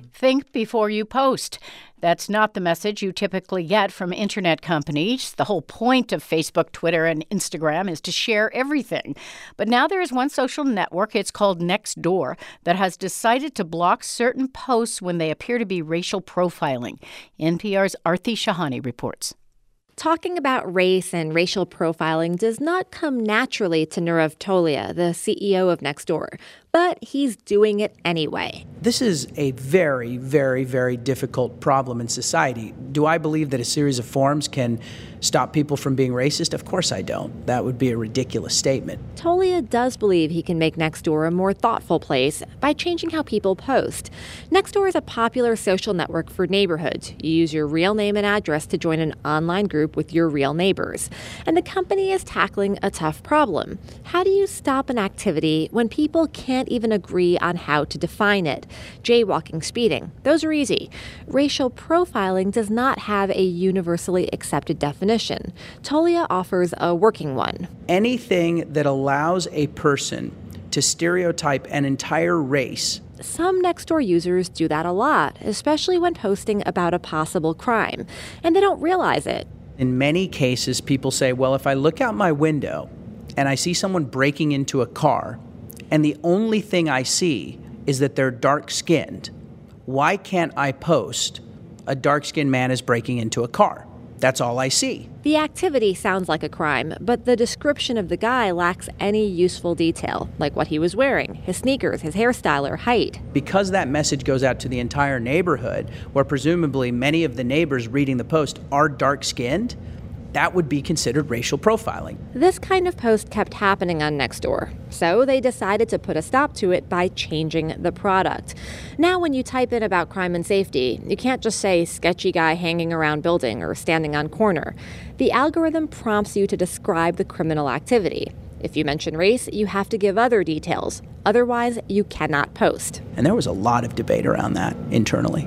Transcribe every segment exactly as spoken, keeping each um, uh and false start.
Think before you post. That's not the message you typically get from internet companies. The whole point of Facebook, Twitter, and Instagram is to share everything. But now there is one social network, it's called Nextdoor, that has decided to block certain posts when they appear to be racial profiling. N P R's Aarti Shahani reports. Talking about race and racial profiling does not come naturally to Nirav Tolia, the C E O of Nextdoor, but he's doing it anyway. This is a very, very, very difficult problem in society. Do I believe that a series of forums can stop people from being racist? Of course I don't. That would be a ridiculous statement. Tolia does believe he can make Nextdoor a more thoughtful place by changing how people post. Nextdoor is a popular social network for neighborhoods. You use your real name and address to join an online group with your real neighbors. And the company is tackling a tough problem. How do you stop an activity when people can't even agree on how to define it? Jaywalking, speeding, those are easy. Racial profiling does not have a universally accepted definition. Tolia offers a working one. Anything that allows a person to stereotype an entire race. Some Nextdoor users do that a lot, especially when posting about a possible crime, and they don't realize it. In many cases, people say, well, if I look out my window and I see someone breaking into a car, and the only thing I see is that they're dark-skinned, why can't I post a dark-skinned man is breaking into a car? That's all I see. The activity sounds like a crime, but the description of the guy lacks any useful detail, like what he was wearing, his sneakers, his hairstyle, or height. Because that message goes out to the entire neighborhood, where presumably many of the neighbors reading the post are dark-skinned, that would be considered racial profiling. This kind of post kept happening on Nextdoor, so they decided to put a stop to it by changing the product. Now when you type in about crime and safety, you can't just say sketchy guy hanging around building or standing on corner. The algorithm prompts you to describe the criminal activity. If you mention race, you have to give other details. Otherwise, you cannot post. And there was a lot of debate around that internally.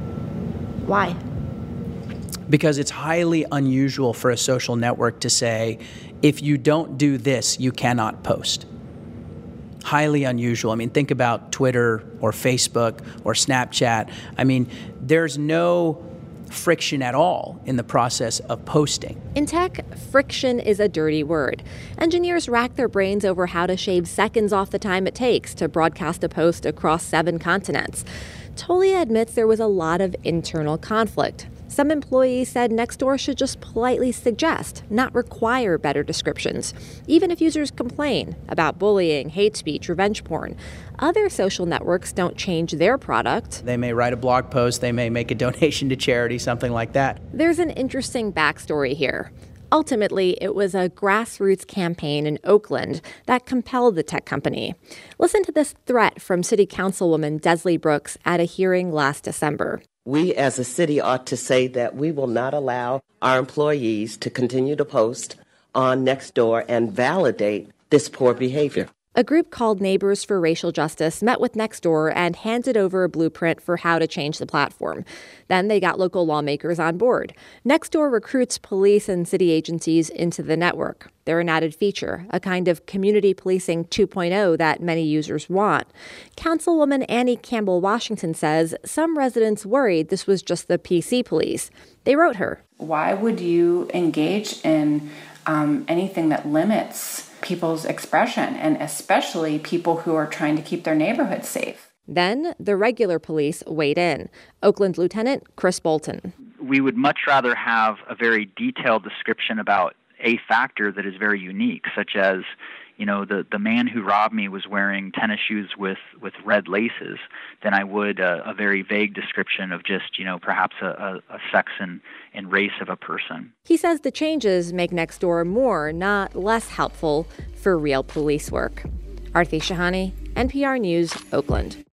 Why? Because it's highly unusual for a social network to say, if you don't do this, you cannot post. Highly unusual. I mean, think about Twitter or Facebook or Snapchat. I mean, there's no friction at all in the process of posting. In tech, friction is a dirty word. Engineers rack their brains over how to shave seconds off the time it takes to broadcast a post across seven continents. Tolia admits there was a lot of internal conflict. Some employees said Nextdoor should just politely suggest, not require better descriptions, even if users complain about bullying, hate speech, revenge porn. Other social networks don't change their product. They may write a blog post, they may make a donation to charity, something like that. There's an interesting backstory here. Ultimately, it was a grassroots campaign in Oakland that compelled the tech company. Listen to this threat from City Councilwoman Desley Brooks at a hearing last December. We as a city ought to say that we will not allow our employees to continue to post on Nextdoor and validate this poor behavior. A group called Neighbors for Racial Justice met with Nextdoor and handed over a blueprint for how to change the platform. Then they got local lawmakers on board. Nextdoor recruits police and city agencies into the network. They're an added feature, a kind of community policing two point oh that many users want. Councilwoman Annie Campbell-Washington says some residents worried this was just the P C police. They wrote her. Why would you engage in um, anything that limits people's expression, and especially people who are trying to keep their neighborhood safe? Then the regular police weighed in. Oakland Lieutenant Chris Bolton. We would much rather have a very detailed description about a factor that is very unique, such as, you know, the, the man who robbed me was wearing tennis shoes with, with red laces, than I would a, a very vague description of just, you know, perhaps a, a, a sex and, and race of a person. He says the changes make Nextdoor more, not less helpful for real police work. Aarti Shahani, N P R News, Oakland.